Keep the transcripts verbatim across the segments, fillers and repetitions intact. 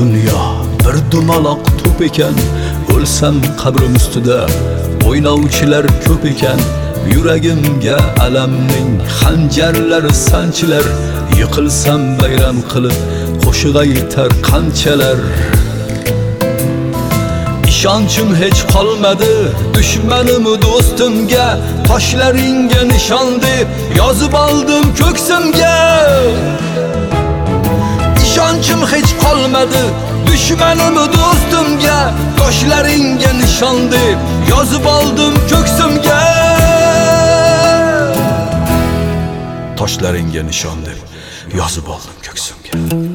Dunyo bir dumaloq to'p ekan, o'lsam qabrim ustida o'ynovchilar ko'p ekan. Yuragimga alamning xanjarlari sanchilar, yiqilsam bayram qilib qo'shiq aytar qanchalar. İşonchim hech qolmadi dushmanim do'stimga, toshlaringga nishon deb yozib oldim ko'ksimga. İşonchim hech qolmadi dushmanim do'stimga, toshlaringga nishon deb yozib oldim ko'ksimga. Toshlaringga nishon deb yozib oldim ko'ksimga.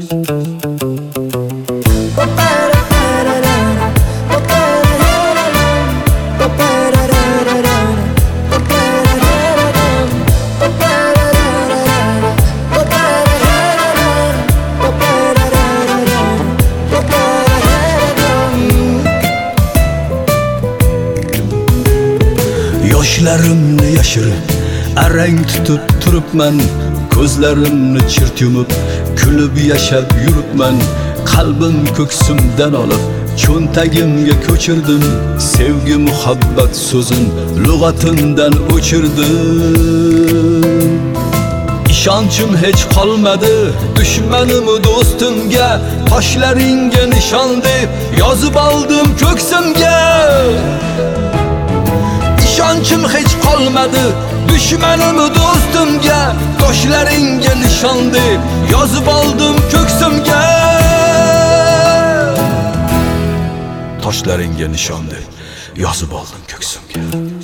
Yoshlarimni yashirib arang tutib turibman, ko'zlarimni chirt yumib kulib yashab yuribman. Qalbim ko'ksimdan olib cho'ntagimga ko'chirdim, sevgi muhabbat so'zin lug'atimdan o'chirdim. İşonchim hech qolmadi dushmanim do'stimga, toshlaringga nishon deb yozib oldim ko'ksimga. İşonchim hech qolmadi dushmanim do'stimga, toshlaringga nishon deb yozib oldim ko'ksimga. Toshlaringga nishon deb yozib oldim ko'ksimga.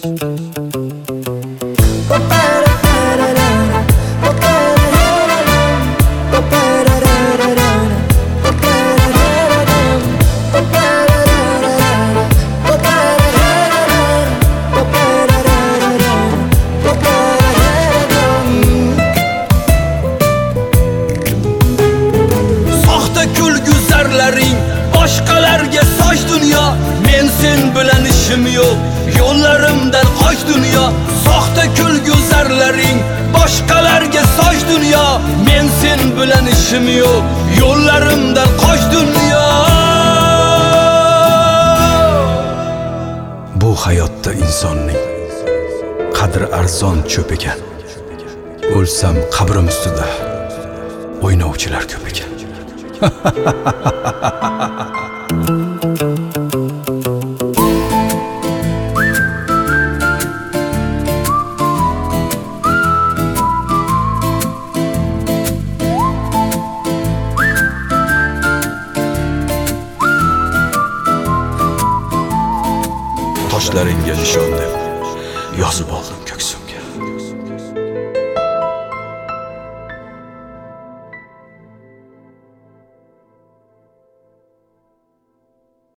Boshqalarga soch dunyo, men sen bilan ishim yo'q, yo'llarimdan qoch dunyo. Soxta kulgu zarlaring boshqalarga soch dunyo, men sen bilan ishim yo'q, yo'llarimdan qoch dunyo. Bu hayotda insonning qadri arzon cho'p ekan, o'lsam qabrim ustida o'ynovchilar ko'p ekan. Toshlaringga nishon deb yozib oldim ko'ksim.